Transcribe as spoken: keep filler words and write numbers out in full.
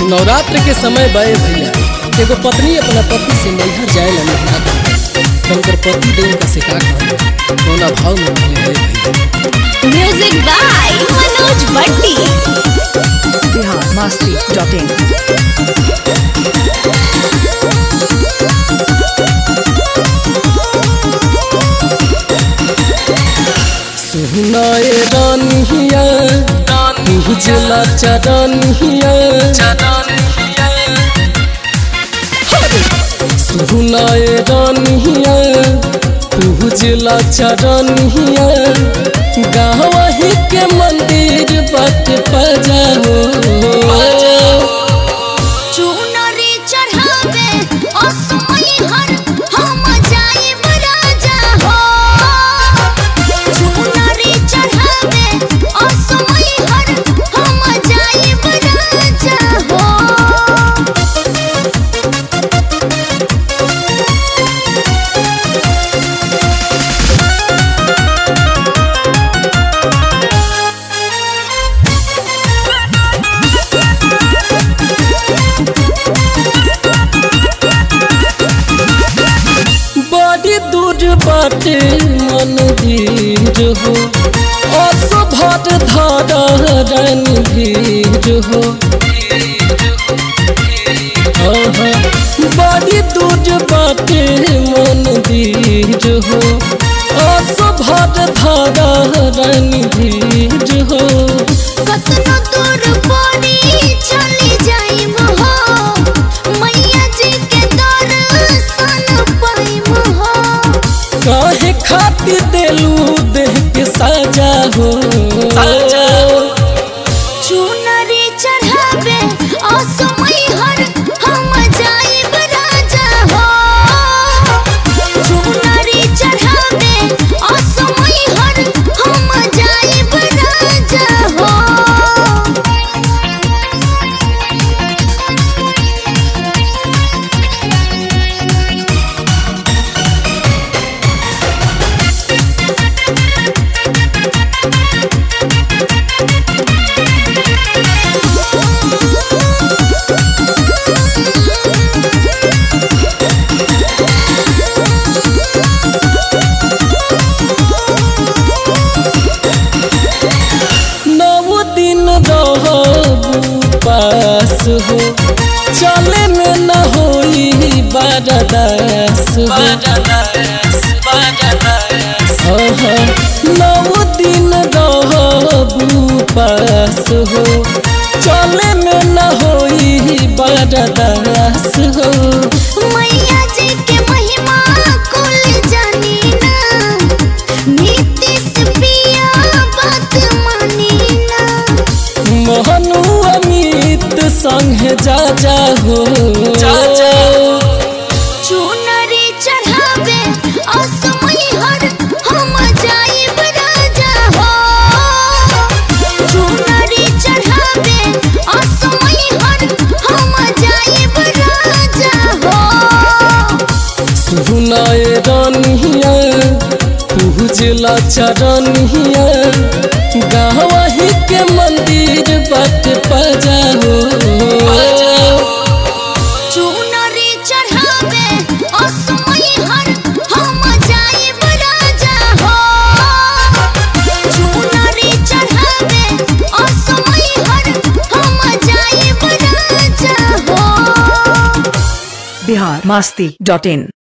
नवरात्र के समय बे भैया एगो पत्नी अपना पति से नैहर जाए ला निकला उनकर पति देव का से का कौना भाव में भले भैया। Music by Manoj Bhatti. Bihar Masti dot in. सुनाए रानिया उजला चरनिया सुनाए रानिया उजला चरनिया गाँव ही के मंदिर बट पजा हो चुनरी चढ़ावे असमय हर हम जाइब राजा हो। चुनरी चढ़ावे असमय हर हम जाइब राजा हो। बड़ी दूर बाटे मंदिर हो असभट धरन भीर हो बड़ी दूर बाटे मंदिर हो असभट धरन भीर हो कतनो दूर पड़ी चली जाइम हो मैया जी के दर्शन पाइम हो। काहे खातिर देलू देह के साजा हो चुनरी चढ़ावे असमय हर हम जाइब राजा हो। चुनरी चढ़ावे असमय हर हम जाइब राजा हो। नौ दिन रहबू पास हो चले में न होई बरदास हो नौ दिन रहबू पास हो चले में न होई बरदास हो मैया जी के महिमा कुल जानी ना नीतीश पिया बात मानी ना। मोहनु अमित संग जा जा हो चुनरी चढ़ावे असमय हर हम जाइब राजा हो। चुनरी चढ़ावे असमय हर हम जाइब राजा हो। सुनाए रानिया उजला चरनिया गाँव ही के मंदिर बट पजा हो चुनरी चढ़ावे असमय हर हम जाइब राजा हो। चुनरी चढ़ावे असमय हर हम जाइब राजा हो। बिहार मस्ती डॉट इन।